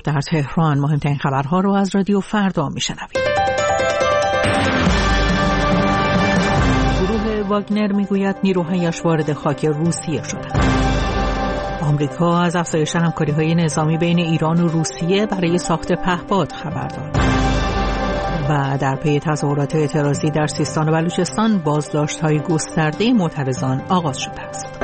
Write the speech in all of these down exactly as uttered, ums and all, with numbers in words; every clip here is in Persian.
در تهران. مهمترین خبرها رو از رادیو فردا میشنوید. گروه واگنر میگوید نیروهایش وارد خاک روسیه شدند. آمریکا از افزایش همکاری‌های نظامی بین ایران و روسیه برای ساخت پهپاد خبر داد. و در پی تظاهرات اعتراضی در سیستان و بلوچستان بازداشت‌های گسترده معترضان آغاز شده است.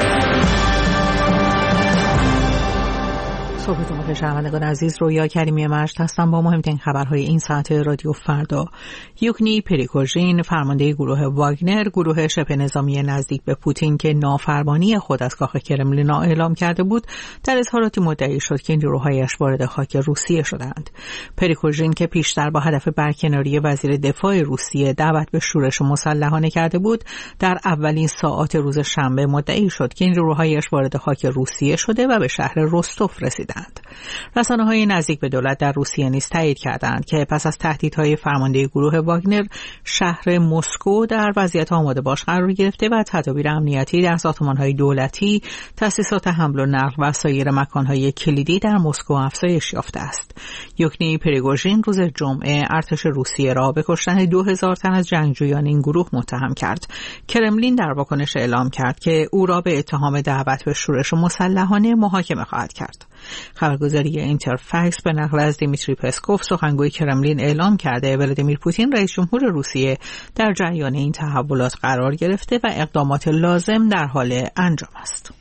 صبحتون بخیر شنوندگان عزیز، رویا کریمی مجد هستم با مهمترین خبرهای این ساعت رادیو فردا. یوگنی پریگوژین، فرمانده گروه واگنر، گروه شبه نظامی نزدیک به پوتین که نافرمانی خود از کاخ کرملین اعلام کرده بود، در اظهاراتی مدعی شد که نیروهایش وارد خاک روسیه شدند. پریگوژین که پیشتر با هدف برکناری وزیر دفاع روسیه دعوت به شورش مسلحانه کرده بود، در اولین ساعات روز شنبه مدعی شد که نیروهایش وارد خاک روسیه شده و به شهر رستوف رسیدند. رسانه‌های نزدیک به دولت در روسیه نیز تایید کردند که پس از تهدیدهای فرمانده گروه واگنر، شهر مسکو در وضعیت آماده باش قرار گرفته و تدابیر امنیتی در ساختمان‌های دولتی، تأسیسات حمل و نقل و سایر مکان‌های کلیدی در مسکو افزایش یافته است. یوگنی پریگوژین روز جمعه ارتش روسیه را به کشتن دو هزار تن از جنگجویان این گروه متهم کرد. کرملین در واکنش اعلام کرد که او را به اتهام دعوت به شورش مسلحانه محاکمه خواهد کرد. خبرگزاری اینترفکس به نقل از دیمیتری پسکوف، سخنگوی کرملین، اعلام کرده ولادیمیر پوتین رئیس جمهور روسیه در جریان این تحولات قرار گرفته و اقدامات لازم در حال انجام است.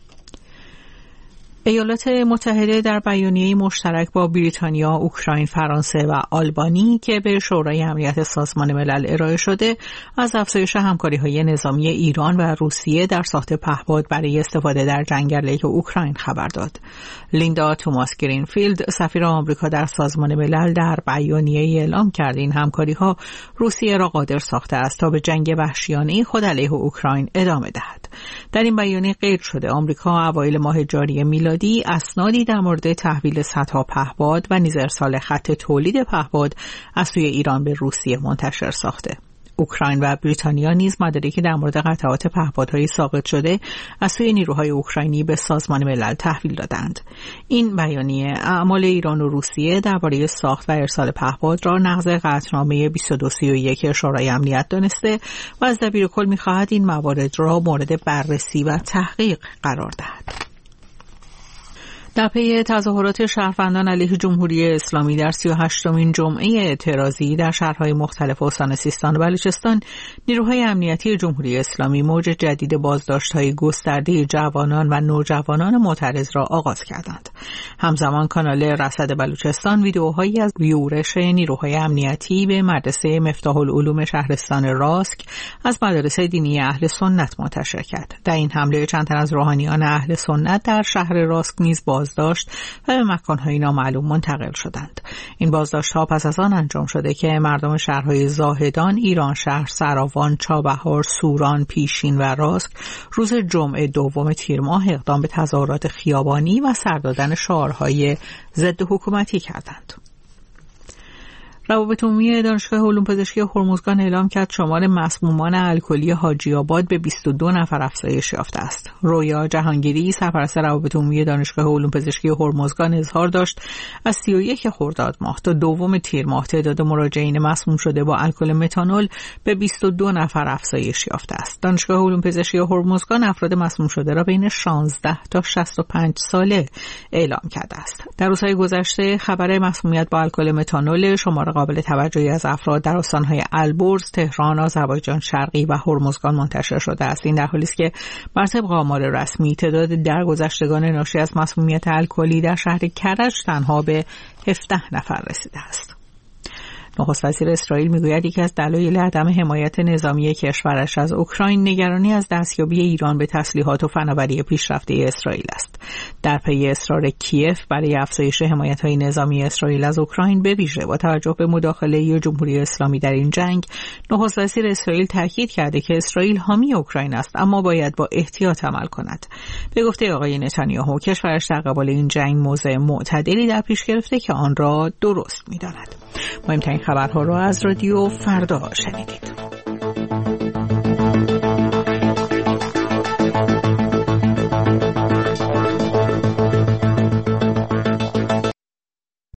ایالات متحده در بیانیه‌ای مشترک با بریتانیا، اوکراین، فرانسه و آلبانی که به شورای امنیت سازمان ملل ارائه شده، از افزایش همکاری‌های نظامی ایران و روسیه در ساخت پهپاد برای استفاده در جنگ علیه اوکراین خبر داد. لیندا توماس گرینفیلد، سفیر آمریکا در سازمان ملل، در بیانیه‌ای اعلام کرد این همکاری‌ها روسیه را قادر ساخته است تا به جنگ وحشیانه خود علیه اوکراین ادامه دهد. در این بیانیه قید شده آمریکا اوایل ماه جاری میلادی اسنادی در مورد تحویل صدها پهپاد و نیز ارسال خط تولید پهپاد از سوی ایران به روسیه منتشر ساخته. اوکراین و بریتانیا نیز مدارکی در مورد قطعات پهپادهای ساقط شده از سوی نیروهای اوکراینی به سازمان ملل تحویل دادند. این بیانیه اعمال ایران و روسیه درباره ساخت و ارسال پهپاد را نقض قطعنامه بیست و دو سی و یک شورای امنیت دانسته و از دبیر کل می‌خواهد این موارد را مورد بررسی و تحقیق قرار دهد. در پی تظاهرات شهروندان علیه جمهوری اسلامی در سی و هشتمین جمعه اعتراضی در شهرهای مختلف استان سیستان و بلوچستان، نیروهای امنیتی جمهوری اسلامی موج جدید بازداشت‌های گسترده جوانان و نوجوانان معترض را آغاز کردند. همزمان کانال رصد بلوچستان ویدئوهایی از یورش نیروهای امنیتی به مدرسه مفتاح العلوم شهرستان راسک از مدارس دینی اهل سنت منتشر کرد. در این حمله چند تن از روحانیان اهل سنت در شهر راسک نیز باز داشت و به مکان‌های نامعلوم منتقل شدند. این بازداشت‌ها پس از آن انجام شده که مردم شهرهای زاهدان، ایران شهر، سراوان، چابهار، سوران، پیشین و راسک روز جمعه دوم تیر ماه اقدام به تظاهرات خیابانی و سر دادن شعارهای ضد حکومتی کردند. روابط عمومی دانشگاه علوم پزشکی هرمزگان اعلام کرد شمار مسمومان الکلی حاجی آباد به بیست و دو نفر افزایش یافته است. رویا جهانگیری، سرپرست روابط عمومی دانشگاه علوم پزشکی هرمزگان، اظهار داشت از سی و یک خرداد ماه تا دوم تیر ماه تعداد مراجعین مسموم شده با الکل متانول به بیست و دو نفر افزایش یافته است. دانشگاه علوم پزشکی هرمزگان افراد مسموم شده را بین شانزده تا شصت و پنج ساله اعلام کرده است. در روزهای گذشته خبر مسمومیت با الکل متانول شمار قابل توجهی از افراد در استان‌های البرز، تهران، آذربایجان شرقی و هرمزگان منتشر شده است. این در حالی است که بر طبق آمار رسمی تعداد درگذشتگان ناشی از مسمومیت الکلی در شهر کرج تنها به هفده نفر رسیده است. نخست وزیر اسرائیل میگوید یکی از دلایل عدم حمایت نظامی کشورش از اوکراین نگرانی از دستیابی ایران به تسلیحات و فناوری پیشرفته اسرائیل است. در پی اصرار کیف برای افزایش حمایت‌های نظامی اسرائیل از اوکراین به ویژه با توجه به مداخله جمهوری اسلامی در این جنگ، نخست وزیر اسرائیل تاکید کرده که اسرائیل حامی اوکراین است اما باید با احتیاط عمل کند. به گفته آقای نتانیاهو، کشورش در قبال این جنگ موضع معتدلی در پیش گرفته که آن را درست می‌داند. مهمترین خبرها را از رادیو فردا شنیدید.